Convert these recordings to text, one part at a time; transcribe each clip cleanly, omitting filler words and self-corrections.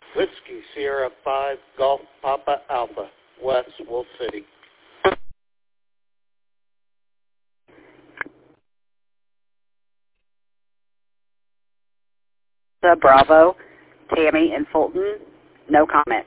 Whiskey Sierra 5 Golf Papa Alpha, West Wolf City. Bravo, Tammy and Fulton, no comment.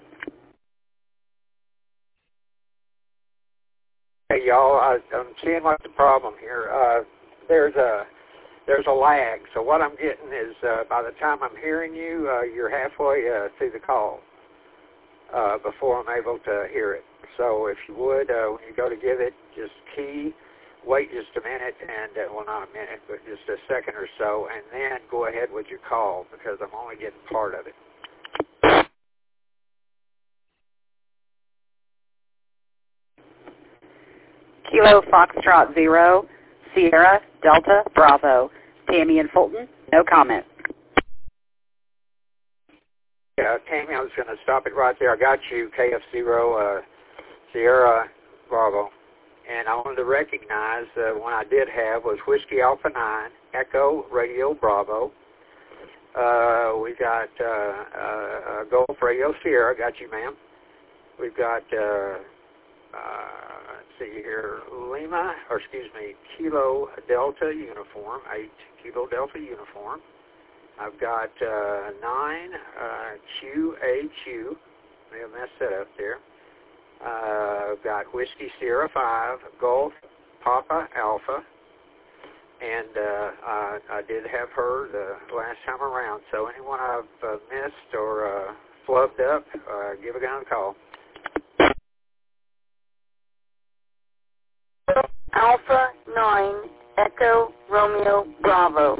Hey y'all, I'm seeing what's the problem here. There's a lag. So what I'm getting is by the time I'm hearing you, you're halfway through the call before I'm able to hear it. So if you would, when you go to give it, just wait just a minute, and well, not a minute, but just a second or so, and then go ahead with your call because I'm only getting part of it. Kilo Foxtrot 0, Sierra Delta Bravo, Tammy and Fulton, no comment. Yeah, Tammy, I was going to stop it right there. I got you, KF0, Sierra Bravo. And I wanted to recognize one I did have was Whiskey Alpha 9, Echo Radio Bravo. We got Golf Radio Sierra, got you, ma'am. We've got, let's see here, Kilo Delta Uniform, 8 Kilo Delta Uniform. I've got 9 QAQ, may have messed that up there. I've got Whiskey Sierra 5, Golf Papa Alpha, and I did have her the last time around. So anyone I've missed or flubbed up, give a guy a call. Alpha 9, Echo Romeo Bravo.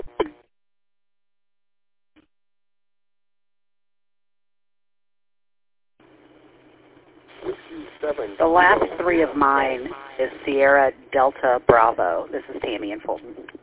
The last three of mine is Sierra Delta Bravo. This is Tammy and Fulton.